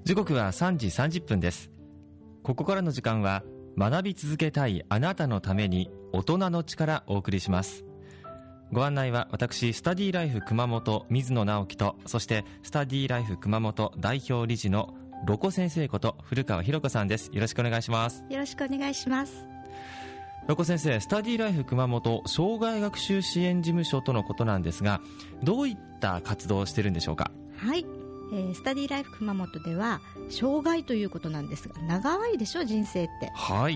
時刻は3時30分です。ここからの時間は学び続けたいあなたのために大人の力をお送りします。ご案内は私スタディライフ熊本水野直樹と、そしてスタディライフ熊本代表理事のロコ先生こと古川博子さんです。よろしくお願いします。 よろしくお願いします。 ロコ先生、スタディライフ熊本障害学習支援事務所とのことなんですが、どういった活動をしているんでしょうか？ はい、スタディライフ熊本では障害ということなんですが、長いでしょ人生って。はい、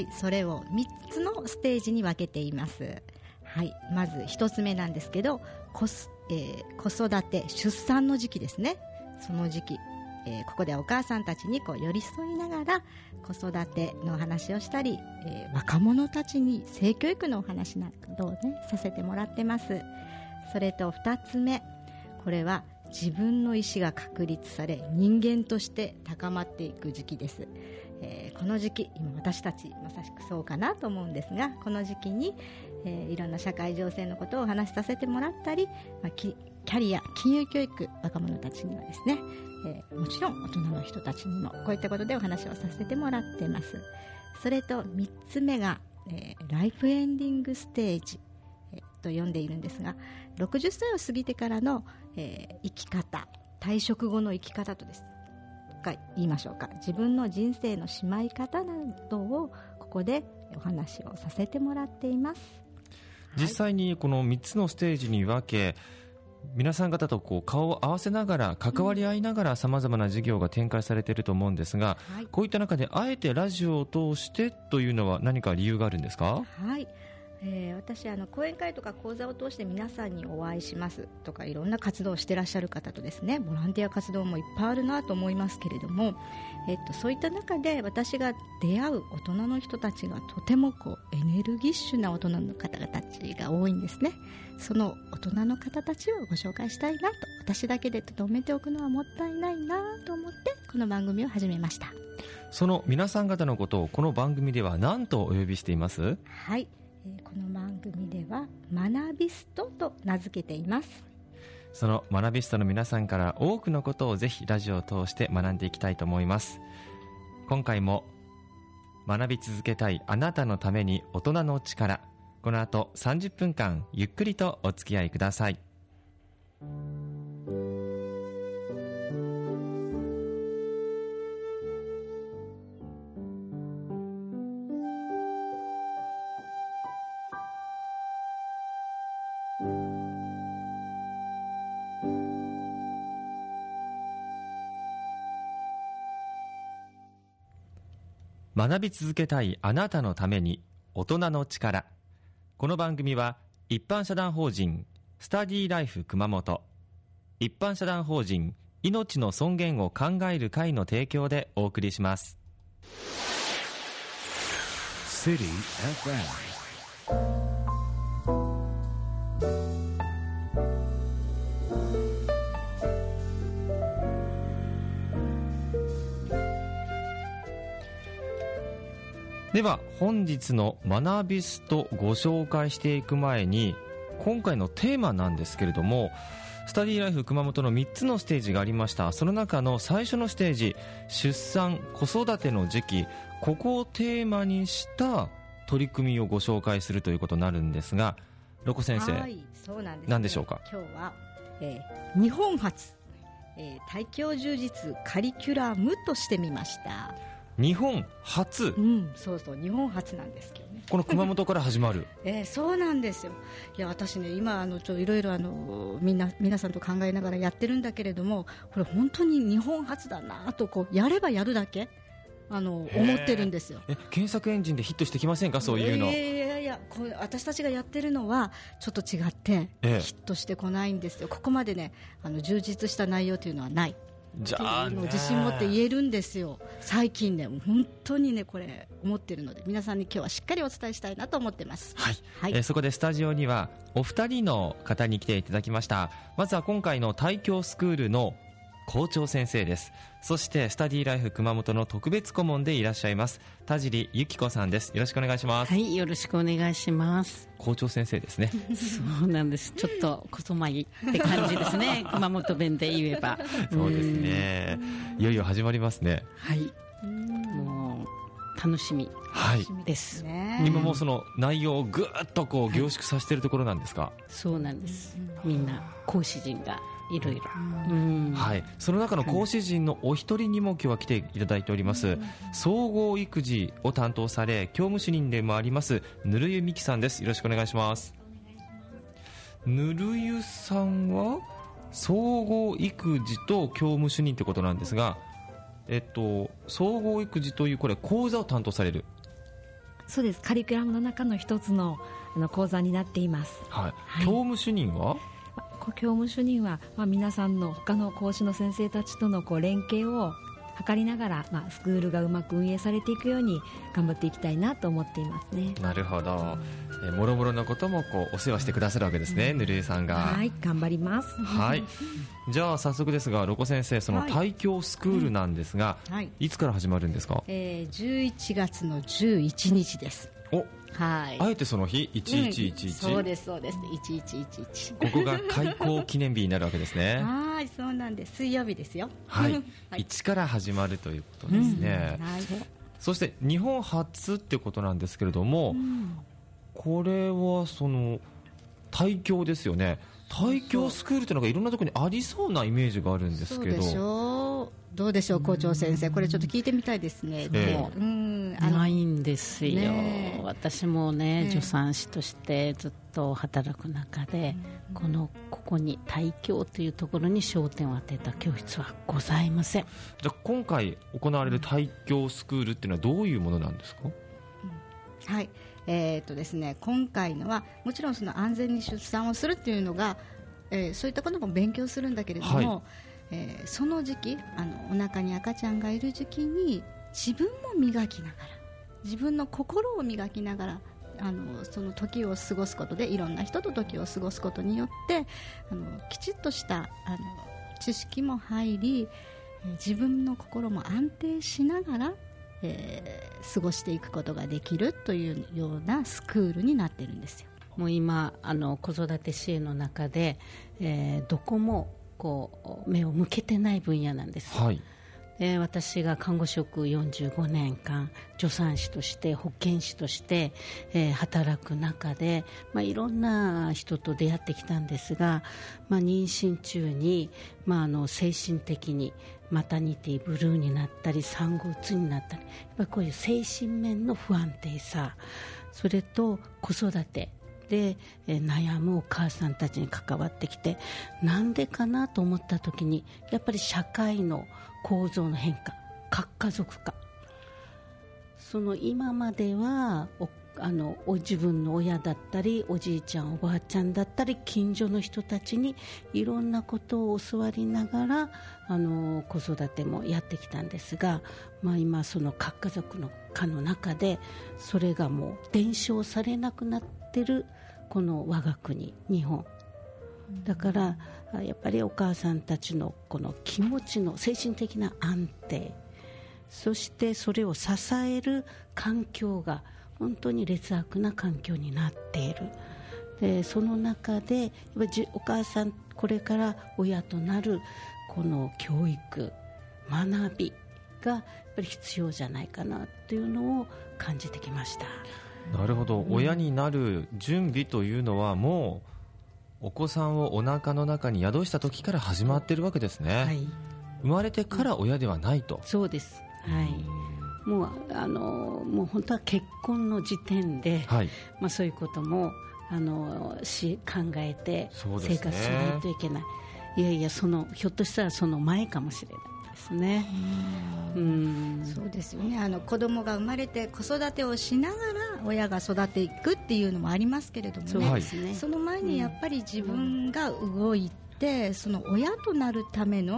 それを3つのステージに分けています。はい、まず1つ目なんですけど、子育て出産の時期ですね。その時期、ここではお母さんたちに寄り添いながら子育ての話をしたり、若者たちに性教育のお話などをねさせてもらってます。それと2つ目、これは自分の意思が確立され人間として高まっていく時期です。この時期、今私たちまさしくそうかなと思うんですが、この時期に、いろんな社会情勢のことをお話しさせてもらったり、キャリア金融教育、若者たちにはですね、もちろん大人の人たちにもこういったことでお話をさせてもらってます。それと3つ目が、ライフエンディングステージ、と呼んでいるんですが、60歳を過ぎてからの、生き方、退職後の生き方とですか言いましょうか、自分の人生のしまい方などをここでお話をさせてもらっています。 実際にこの3つのステージに分け、皆さん方と顔を合わせながら関わり合いながら様々な事業が展開されていると思うんですが、こういった中であえてラジオを通してというのは何か理由があるんですか？ はい、私講演会とか講座を通して皆さんにお会いしますとか、いろんな活動をしてらっしゃる方とですね、ボランティア活動もいっぱいあるなと思いますけれども、そういった中で私が出会う大人の人たちがとてもエネルギッシュな大人の方たちが多いんですね。その大人の方たちをご紹介したいなと、私だけで留めておくのはもったいないなと思ってこの番組を始めました。 その皆さん方のことをこの番組では何とお呼びしています？ はい、この番組では学びストと名付けています。 その学びストの皆さんから多くのことをぜひラジオを通して学んでいきたいと思います。今回も学び続けたいあなたのために大人の力、この後30分間ゆっくりとお付き合いください。学び続けたいあなたのために大人の力。この番組は一般社団法人スタディライフ熊本、一般社団法人命の尊厳を考える会の提供でお送りします。City FM。では本日の学びストご紹介していく前に、今回のテーマなんですけれども、スタディライフ熊本の3つのステージがありました。その中の最初のステージ、出産子育ての時期、ここをテーマにした取り組みをご紹介するということになるんですが、ロコ先生、 はい、そうなんですね、 何でしょうか？ 今日は、日本初、大教充実カリキュラムとしてみました。 日本初、 そうそう、日本初なんですけどね、 この熊本から始まるそうなんですよ。いや、私ね、今いろいろ皆さんと考えながらやってるんだけれども、これ本当に日本初だなとやればやるだけ思ってるんですよ。 検索エンジンでヒットしてきませんか？そういうの。 いや私たちがやってるのはちょっと違って、ヒットしてこないんですよ。ここまでね、充実した内容というのはない。じゃあね、自信持って言えるんですよ。最近ね、本当にね、これ思ってるので、皆さんに今日はしっかりお伝えしたいなと思ってます。はい、 そこでスタジオにはお二人の方に来ていただきました。まずは今回の大教スクールの校長先生です。そしてスタディライフ熊本の特別顧問でいらっしゃいます田尻由紀子さんです。よろしくお願いします。 はい、よろしくお願いします。 校長先生ですね。 そうなんです。ちょっとこそまぎって感じですね。熊本弁で言えば。 そうですね。いよいよ始まりますね。 はい。もう楽しみです。 今もうその内容をぐーっとこう凝縮させているところなんですか？ そうなんです。みんな講師陣がいろいろ、 はい、その中の講師陣のお一人にも今日は来ていただいております、総合育児を担当され教務主任でもありますぬるゆみきさんです。よろしくお願いします。ぬるゆさんは総合育児と教務主任ということなんですが、総合育児というこれ講座を担当される。 そうです。カリキュラムの中の一つの講座になっています。 はい。教務主任は教務主任は、皆さんの他の講師の先生たちとの連携を図りながら、スクールがうまく運営されていくように頑張っていきたいなと思っていますね。 なるほど。もろもろのこともお世話してくださるわけですね、ぬるゆさんが。 はい、頑張ります。 はい。じゃあ早速ですが、ロコ先生、その胎教スクールなんですが、いつから始まるんですか ？11月の11日です。 お、はい、あえてその日1111、 そうですそうです、1111、 ここが開校記念日になるわけですね。 はい、そうなんです。水曜日ですよ。 はい、1から始まるということですね。そして日本初ってことなんですけれども、これはその胎教ですよね。胎教スクールというのがいろんなところにありそうなイメージがあるんですけど、 そうでしょう。どうでしょう、校長先生、これちょっと聞いてみたいですね。 ないんですよ、私もね、助産師としてずっと働く中で、ここに胎教というところに焦点を当てた教室はございません。 じゃあ今回行われる胎教スクールっていうのはどういうものなんですか？ はい、ですね、今回のはもちろんその安全に出産をするっていうのが、そういったことも勉強するんだけれども、その時期、お腹に赤ちゃんがいる時期に自分も磨きながら、自分の心を磨きながら、その時を過ごすことで、いろんな人と時を過ごすことによってきちっとした知識も入り、自分の心も安定しながら、過ごしていくことができるというようなスクールになっているんですよ。 もう今子育て支援の中で、どこも目を向けてない分野なんです、私が看護職45年間助産師として保健師として、働く中で、いろんな人と出会ってきたんですが、妊娠中に、精神的にマタニティブルーになったり産後うつになったり、やっぱりこういう精神面の不安定さ、それと子育てで悩むお母さんたちに関わってきて、なんでかなと思った時に、やっぱり社会の構造の変化、核家族化、その今までは自分の親だったりおじいちゃんおばあちゃんだったり近所の人たちにいろんなことを教わりながら子育てもやってきたんですが、今その核家族の化の中でそれがもう伝承されなくなってるこの我が国日本だから、やっぱりお母さんたちのこの気持ちの精神的な安定、そしてそれを支える環境が本当に劣悪な環境になっている。でその中でやっぱりお母さん、これから親となるこの教育学びがやっぱり必要じゃないかなというのを感じてきました。 なるほど、親になる準備というのはもうお子さんをお腹の中に宿した時から始まっているわけですね、生まれてから親ではないと、 そうです、もう本当は結婚の時点で、そういうことも考えて生活しないといけない、いやいやひょっとしたらその前かもしれないですね。 そうですよね。子供が生まれて子育てをしながら親が育てていくっていうのもありますけれどもね、その前にやっぱり自分が動いて、その親となるための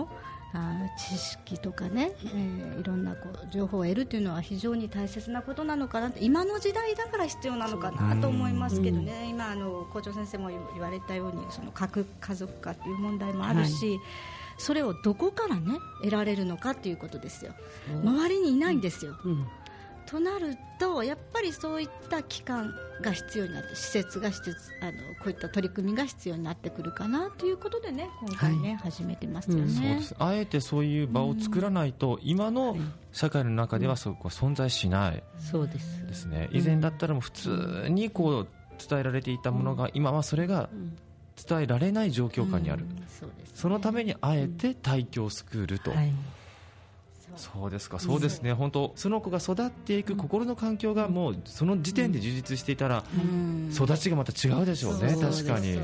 知識とかね、いろんな情報を得るというのは非常に大切なことなのかなと、今の時代だから必要なのかなと思いますけどね。今校長先生も言われたようにその核家族化という問題もあるし、それをどこからね得られるのかということですよ。周りにいないんですよ、となるとやっぱりそういった機関が必要になって、施設がこういった取り組みが必要になってくるかなということでね、今回ね、始めてますよね。 そうです。あえてそういう場を作らないと、今の社会の中ではそこは存在しない、 そうですね。以前だったらもう普通にこう伝えられていたものが、今はそれが伝えられない状況下にある、 そうですね。 そのためにあえて大教スクールと、そうですか。そうですね。本当その子が育っていく心の環境がもうその時点で充実していたら、育ちがまた違うでしょうね。確かに。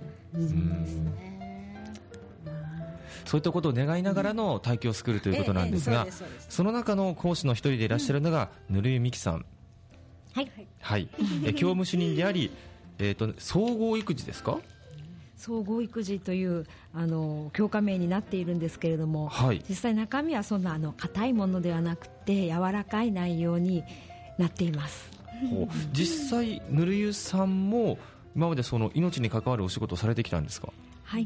そういったことを願いながらの大教スクールということなんですが、その中の講師の一人でいらっしゃるのがぬるゆみきさん。はい。教務主任であり、総合育児ですか？ 総合育児という教科名になっているんですけれども、実際中身はそんな硬いものではなくて柔らかい内容になっています。 実際ぬるゆさんも今までその命に関わるお仕事をされてきたんですか？ はい、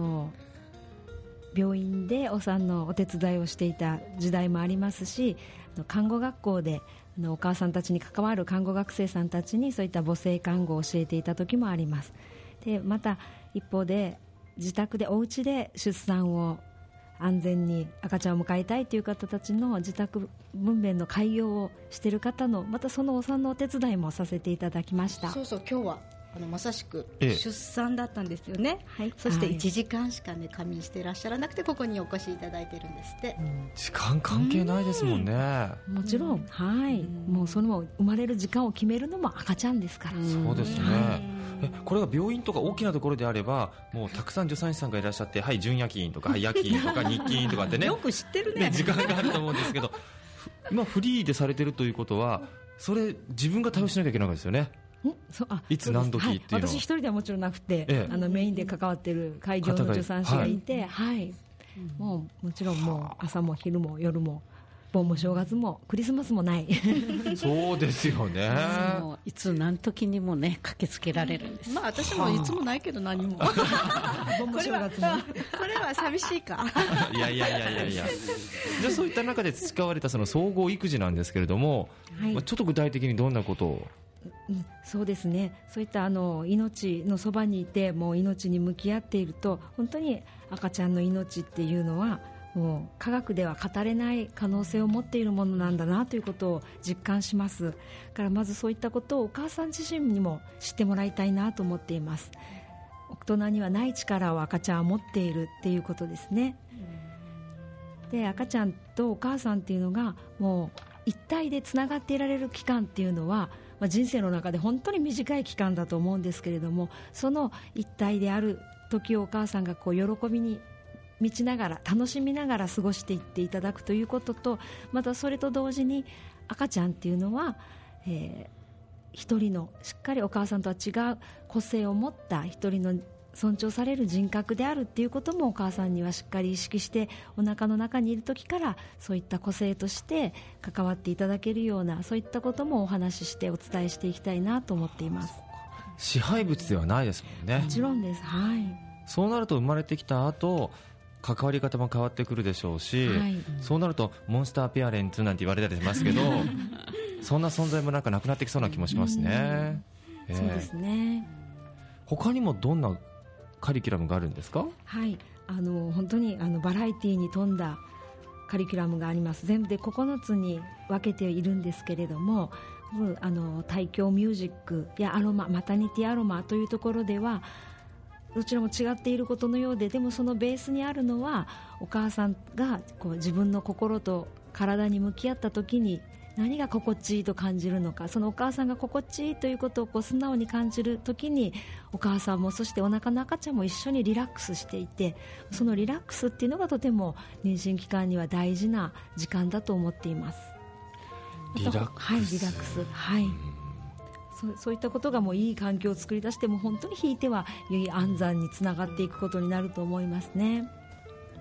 病院でお産のお手伝いをしていた時代もありますし、看護学校でお母さんたちに関わる看護学生さんたちにそういった母性看護を教えていた時もあります。でまた一方で自宅でお家で出産を安全に赤ちゃんを迎えたいという方たちの自宅分娩の開業をしている方のまたそのお産のお手伝いもさせていただきました。 そうそう、今日はまさしく出産だったんですよね、そして1時間しかね仮眠していらっしゃらなくてここにお越しいただいているんですって。 時間関係ないですもんね。 もちろん、もうその生まれる時間を決めるのも赤ちゃんですから。 そうですね。これが病院とか大きなところであればもうたくさん助産師さんがいらっしゃって、はい準夜勤とか、はい夜勤とか日勤とかってねよく知ってるね時間があると思うんですけど今フリーでされてるということはそれ自分が対応しなきゃいけないわけですよね。いつ何時っていうのは、 私一人ではもちろんなくて、メインで関わっている開業の助産師がいて、もちろんもう朝も昼も夜も盆も正月もクリスマスもないそうですよね。 もういつ何時にもね駆けつけられるんです。 私もいつもないけど何も盆も正月もこれは寂しいかいやじゃあそういった中で培われたその総合育児なんですけれども、ちょっと具体的にどんなことを？ そうですね。そういった命のそばにいてもう命に向き合っていると本当に赤ちゃんの命っていうのはもう科学では語れない可能性を持っているものなんだなということを実感します。だからまずそういったことをお母さん自身にも知ってもらいたいなと思っています。大人にはない力を赤ちゃんは持っているっていうことですね。で赤ちゃんとお母さんっていうのがもう一体でつながっていられる期間っていうのは、人生の中で本当に短い期間だと思うんですけれども、その一体である時をお母さんがこう喜びに満ちながら楽しみながら過ごしていっていただくということと、またそれと同時に赤ちゃんっていうのは、一人のしっかりお母さんとは違う個性を持った一人の尊重される人格であるっていうこともお母さんにはしっかり意識してお腹の中にいる時からそういった個性として関わっていただけるようなそういったこともお話ししてお伝えしていきたいなと思っています。 支配物ではないですもんね。 もちろんです、 そうなると生まれてきた後関わり方も変わってくるでしょうし、そうなるとモンスターペアレンツなんて言われたりしますけどそんな存在もなくなくなってきそうな気もしますね。 そうですね。 他にもどんなカリキュラムがあるんですか？ 本当にバラエティーに富んだカリキュラムがあります。全部で9つに分けているんですけれども、胎教ミュージックやアロマ、マタニティアロマというところではどちらも違っていることのようで、でもそのベースにあるのはお母さんがこう自分の心と体に向き合った時に何が心地いいと感じるのか、そのお母さんが心地いいということをこう素直に感じる時にお母さんもそしてお腹の赤ちゃんも一緒にリラックスしていて、そのリラックスっていうのがとても妊娠期間には大事な時間だと思っています。 リラックス、 リラックス、そういったことがもういい環境を作り出しても本当にひいては良い安産につながっていくことになると思いますね。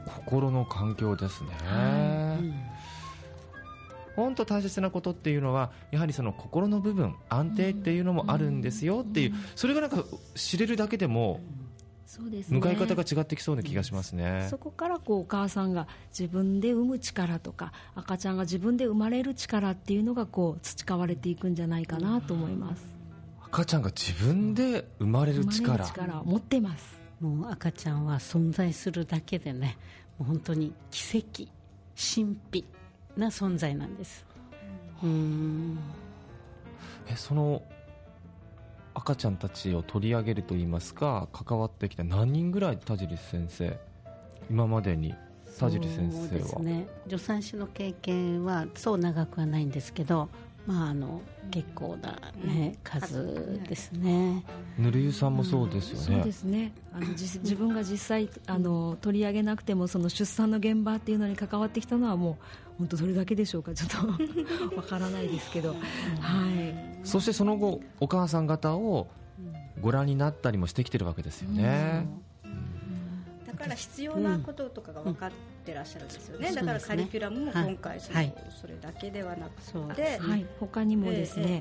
心の環境ですね。本当大切なことっていうのはやはりその心の部分、安定っていうのもあるんですよっていう、それがなんか知れるだけでもそうですね、 向かい方が違ってきそうな気がしますね。 そこからお母さんが自分で産む力とか赤ちゃんが自分で生まれる力っていうのが培われていくんじゃないかなと思います。 赤ちゃんが自分で生まれる力を持ってます。 もう赤ちゃんは存在するだけでね、もう本当に奇跡、神秘な存在なんです。 その赤ちゃんたちを取り上げるといいますか、関わってきた何人ぐらい、田尻先生、今までに田尻先生は。そうですね、 助産師の経験はそう長くはないんですけど、結構な、数ですね。 ぬるゆさんもそうですよね。 そうですね、自分が実際取り上げなくてもその出産の現場っていうのに関わってきたのはもう本当どれだけでしょうか、ちょっとわからないですけど、 そしてその後お母さん方をご覧になったりもしてきてるわけですよね。 だから必要なこととかが分かってらっしゃるんですよね。だからカリキュラムも今回それだけではなくて、 他にもですね、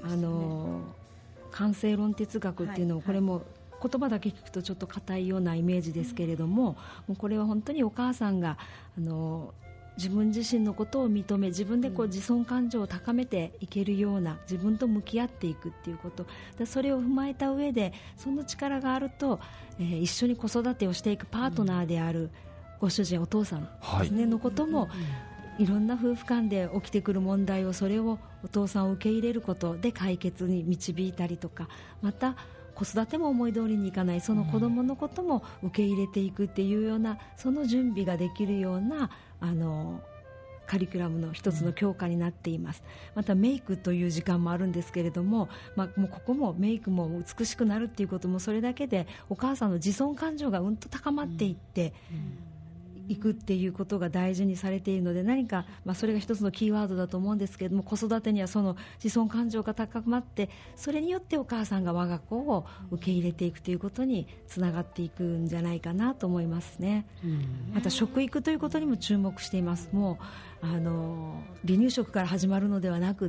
感性論哲学っていうのを、これも言葉だけ聞くとちょっと硬いようなイメージですけれども、もうこれは本当にお母さんが自分自身のことを認め、自分で自尊感情を高めていけるような、自分と向き合っていくっていうこと、それを踏まえた上でその力があると、一緒に子育てをしていくパートナーであるご主人、お父さんですね、のことも、いろんな夫婦間で起きてくる問題を、それをお父さんを受け入れることで解決に導いたりとか、また子育ても思い通りにいかない、その子供のことも受け入れていくっていうような、その準備ができるようなカリキュラムの一つの教科になっています。またメイクという時間もあるんですけれども、もうここもメイクも美しくなるっていうことも、それだけでお母さんの自尊感情がうんと高まっていっていくっていうことが大事にされているので、何か、それが一つのキーワードだと思うんですけれども、子育てにはその自尊感情が高まって、それによってお母さんが我が子を受け入れていくということにつながっていくんじゃないかなと思いますね。また食育ということにも注目しています。もう離乳食から始まるのではなくって、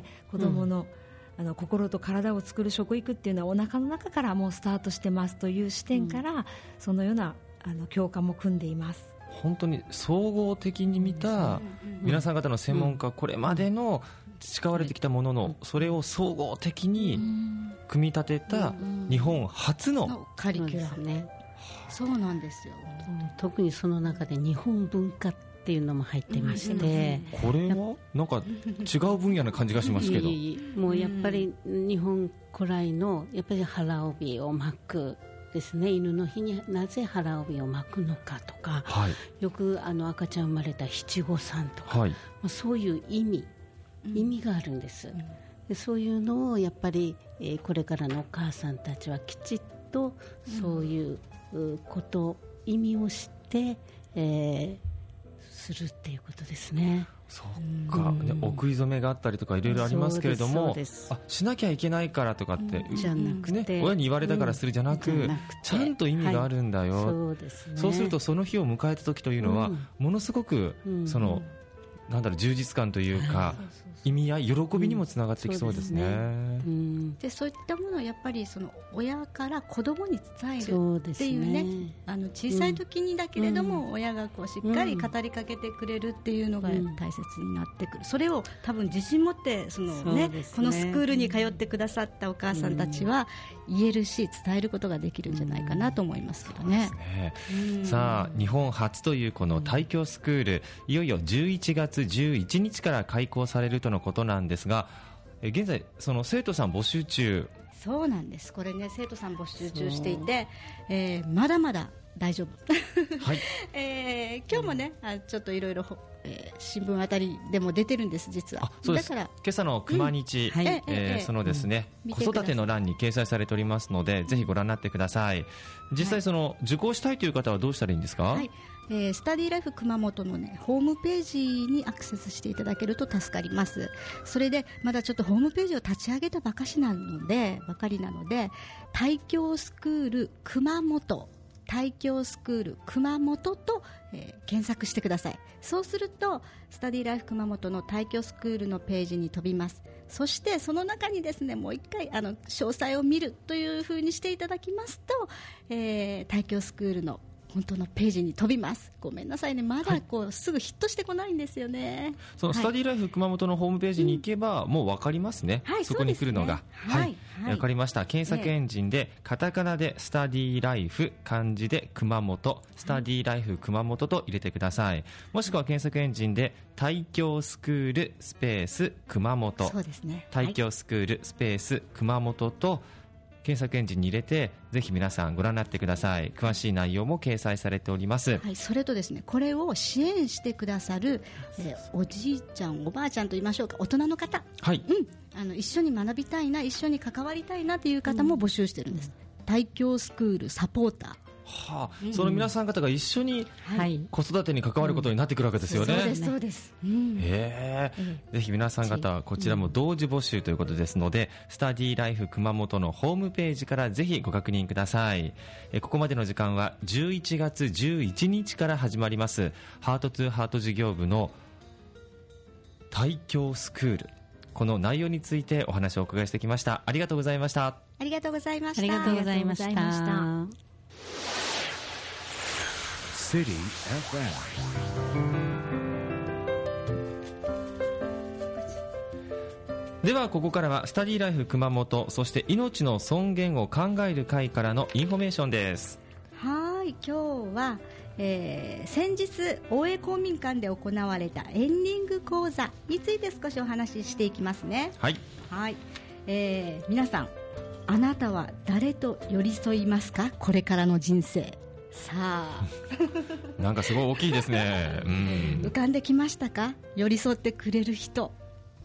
子どもの、心と体を作る食育っていうのはお腹の中からもうスタートしてますという視点から、そのような教科も組んでいます。 本当に総合的に見た皆さん方の専門家、これまでの培われてきたものの、それを総合的に組み立てた日本初のカリキュラムね。そうなんですよ。 特にその中で日本文化っていうのも入ってまして、 これはなんか違う分野な感じがしますけど、 もうやっぱり日本古来のやっぱり腹帯を巻くですね、犬の日になぜ腹帯を巻くのかとか、よく赤ちゃん生まれた七五三とか、そういう意味があるんです。でそういうのをやっぱり、これからのお母さんたちはきちっとそういうこと、意味を知って、するっていうことですね。 そうか、お食い初めがあったりとかいろいろありますけれども、しなきゃいけないからとかって、 じゃなくて、 親に言われたからするじゃなく、ちゃんと意味があるんだよ、 そうですね。 そうするとその日を迎えた時というのは、ものすごくその、充実感というか、意味合い、喜びにもつながってきそうですね。 でそういったものをやっぱりその親から子供に伝えるっていうね、小さい時にだけれども、親がしっかり語りかけてくれるっていうのが大切になってくる。それを多分自信持ってこのスクールに通ってくださったお母さんたちは言えるし、伝えることができるんじゃないかなと思いますけどね。 さあ、日本初というこの胎教スクール、いよいよ11月11日から開校されるとのことなんですが、現在その生徒さん募集中。 そうなんです。これね、生徒さん募集中していて、まだまだ大丈夫今日もね、ちょっといろいろ新聞あたりでも出てるんです、実は。 そうです。だから今朝の熊日、そのですね、子育ての欄に掲載されておりますので、ぜひご覧になってください。実際その受講したいという方はどうしたらいいんですか？ スタディライフ熊本の、ホームページにアクセスしていただけると助かります。それでまだちょっとホームページを立ち上げたばかりなので、胎教スクール熊本、 胎教スクール熊本と、検索してください。そうするとスタディライフ熊本の胎教スクールのページに飛びます。そしてその中にですね、もう一回詳細を見るという風にしていただきますと、胎教スクールの本当のページに飛びます。ごめんなさいね、まだすぐヒットしてこないんですよね。 そのスタディライフ熊本のホームページに行けば、もう分かりますね、そこに来るのが。分かりました。検索エンジンでカタカナでスタディライフ、漢字で熊本、スタディライフ熊本と入れてください。もしくは検索エンジンで胎教スクールスペース熊本、 そうですね、 胎教スクールスペース熊本と検索エンジンに入れて、ぜひ皆さんご覧になってください。詳しい内容も掲載されております。 それとですね、これを支援してくださる、おじいちゃんおばあちゃんと言いましょうか、大人の方、一緒に学びたいな、一緒に関わりたいなという方も募集してるんです。胎教スクールサポーター、 その皆さん方が一緒に子育てに関わることになってくるわけですよね。 そうです。 ぜひ皆さん方こちらも同時募集ということですので、スタディライフ熊本のホームページからぜひご確認ください。ここまでの時間は11月11日から始まりますハートツーハート事業部の胎教スクール、この内容についてお話をお伺いしてきました。ありがとうございました。 ありがとうございました。 ありがとうございました。 City FM。 ではここからはスタディライフ熊本、そして命の尊厳を考える会からのインフォメーションです。 今日は、先日大江公民館で行われたエンディング講座について少しお話ししていきますね。皆さん、あなたは誰と寄り添いますか、これからの人生。さあなんかすごい大きいですね。 浮かんできましたか、寄り添ってくれる人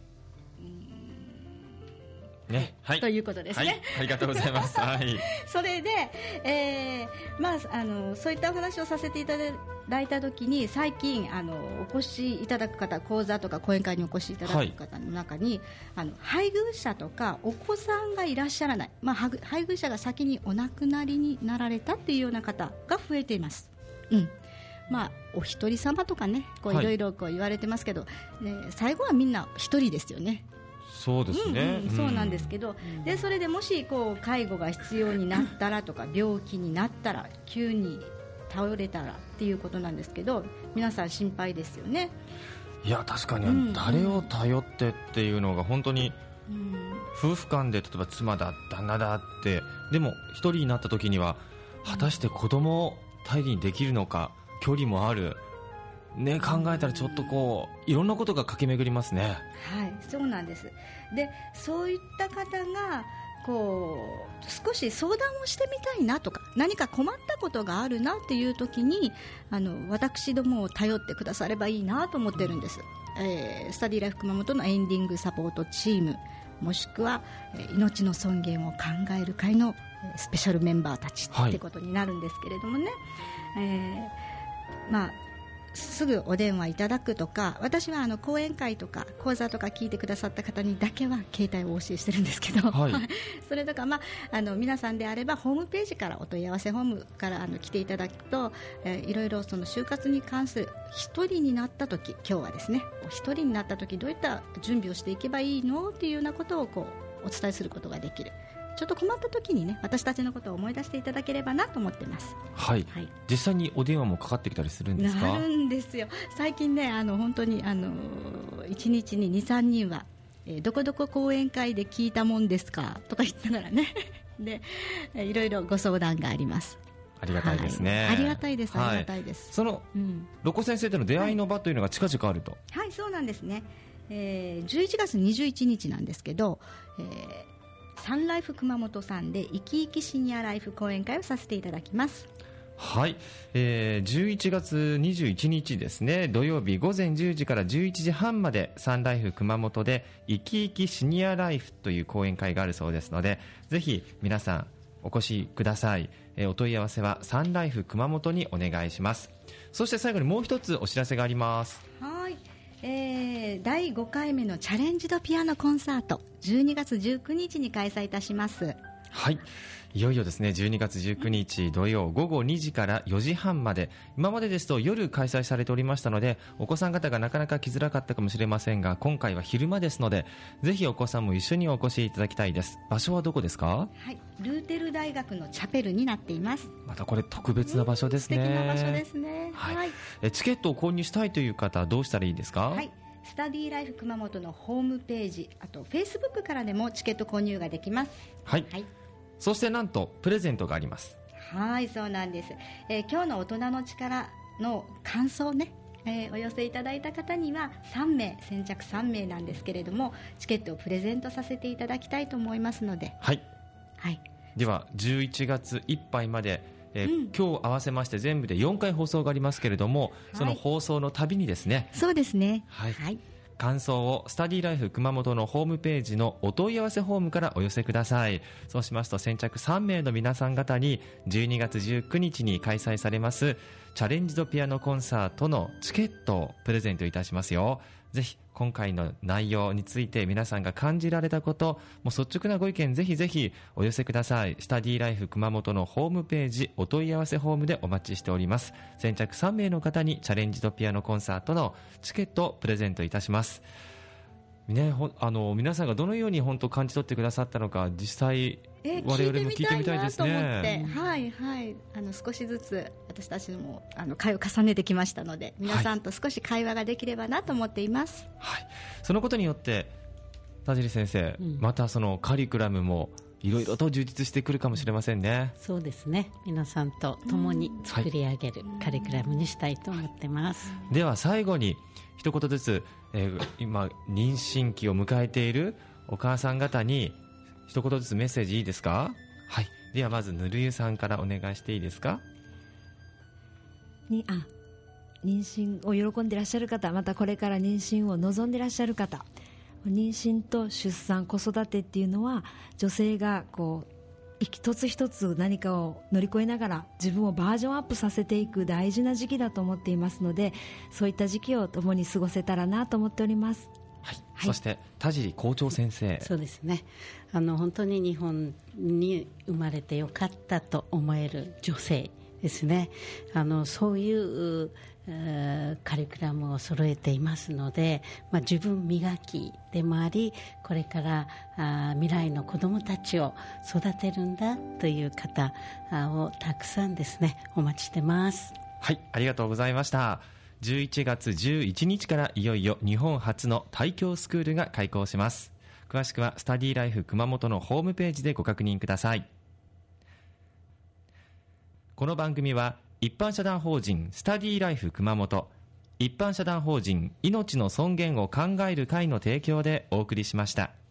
ということですね。 ありがとうございます。 それで、そういったお話をさせていただいたときに、最近お越しいただく方、講座とか講演会にお越しいただく方の中に、配偶者とかお子さんがいらっしゃらない、配偶者が先にお亡くなりになられたっていうような方が増えています。お一人様とかね、いろいろ言われてますけど、最後はみんな一人ですよね。 そうですね、 そうなんですけど、でそれでもし介護が必要になったらとか病気になったら、急に倒れたらっていうことなんですけど、皆さん心配ですよね。 いや確かに、誰を頼ってっていうのが本当に、夫婦間で例えば妻だ旦那だって、でも一人になった時には果たして子供を頼りにできるのか、距離もあるね、考えたらちょっといろんなことが駆け巡りますね。 そうなんです。でそういった方が少し相談をしてみたいなとか、何か困ったことがあるなっていう時に私どもを頼ってくださればいいなと思ってるんです。スタディライフ熊本のエンディングサポートチーム、もしくは命の尊厳を考える会のスペシャルメンバーたちってことになるんですけれどもね、すぐお電話いただくとか、私は講演会とか講座とか聞いてくださった方にだけは携帯をお教えしてるんですけど、それとか、皆さんであればホームページからお問い合わせホームから来ていただくと、いろいろその就活に関する、一人になった時、今日はですね、一人になった時どういった準備をしていけばいいのっていうようなことをお伝えすることができる。ちょっと困った時にね、私たちのことを思い出していただければなと思ってます。 実際にお電話もかかってきたりするんですか？ なるんですよ。最近ね、本当に1日に 2,3 人は、どこどこ講演会で聞いたもんですかとか言ったからねでいろいろご相談があります。 ありがたいですね。 ありがたいです、ありがたいです。 その、ロコ先生との出会いの場というのが近々あると。 そうなんですね。11月21日なんですけど、サンライフ熊本さんで生き生きシニアライフ講演会をさせていただきます。 11月21日ですね、土曜日午前10時から11時半までサンライフ熊本で生き生きシニアライフという講演会があるそうですので、ぜひ皆さんお越しください。お問い合わせはサンライフ熊本にお願いします。そして最後にもう一つお知らせがあります。 第5回目のチャレンジドピアノコンサート、12月19日に開催いたします。 はい、いよいよですね、12月19日土曜午後2時から4時半まで、今までですと夜開催されておりましたので、お子さん方がなかなか来づらかったかもしれませんが、今回は昼間ですので、ぜひお子さんも一緒にお越しいただきたいです。場所はどこですか？ はい、ルーテル大学のチャペルになっています。 またこれ特別な場所ですね。 素敵な場所ですね。 はいはい、 チケットを購入したいという方はどうしたらいいですか？ はい、スタディライフ熊本のホームページ、あとフェイスブックからでもチケット購入ができます。 はい、はい、そしてなんとプレゼントがあります。 はい、そうなんです。今日の大人の力の感想をね、お寄せいただいた方には3名、先着3名なんですけれども、チケットをプレゼントさせていただきたいと思いますので、 はい、 はい、 では11月いっぱいまで、今日合わせまして全部で4回放送がありますけれども、その放送のたびにですね、 そうですね、 はい、はい、感想をスタディライフ熊本のホームページのお問い合わせフォームからお寄せください。そうしますと先着3名の皆さん方に12月19日に開催されますチャレンジドピアノコンサートのチケットをプレゼントいたしますよ。ぜひ今回の内容について皆さんが感じられたこと、もう率直なご意見ぜひぜひお寄せください。スタディライフ熊本のホームページお問い合わせフォームでお待ちしております。先着3名の方にチャレンジドピアノコンサートのチケットをプレゼントいたします。ね、皆さんがどのように本当感じ取ってくださったのか、実際我々も聞いてみたいですね。 はいはい、少しずつ私たちも会を重ねてきましたので、皆さんと少し会話ができればなと思っています。 はい、そのことによって田尻先生、またそのカリキュラムもいろいろと充実してくるかもしれませんね。 そうですね、皆さんと共に作り上げるカリキュラムにしたいと思ってます。 はい、では最後に一言ずつ、今妊娠期を迎えているお母さん方に一言ずつメッセージいいですか？はい、ではまずぬるゆさんからお願いしていいですか？ 妊娠を喜んでいらっしゃる方、またこれから妊娠を望んでいらっしゃる方、妊娠と出産、子育てっていうのは女性がこう一つ一つ何かを乗り越えながら自分をバージョンアップさせていく大事な時期だと思っていますので、そういった時期を共に過ごせたらなと思っております。 はいはい、そして田尻校長先生。 そうですね、本当に日本に生まれてよかったと思える女性ですね。そういうカリキュラムを揃えていますので、自分磨きでもあり、これから未来の子どもたちを育てるんだという方をたくさんですね、お待ちしてます。 はい、ありがとうございました。11月11日からいよいよ日本初の胎教スクールが開校します。詳しくはスタディライフ熊本のホームページでご確認ください。この番組は一般社団法人スタディライフ熊本、一般社団法人命の尊厳を考える会の提供でお送りしました。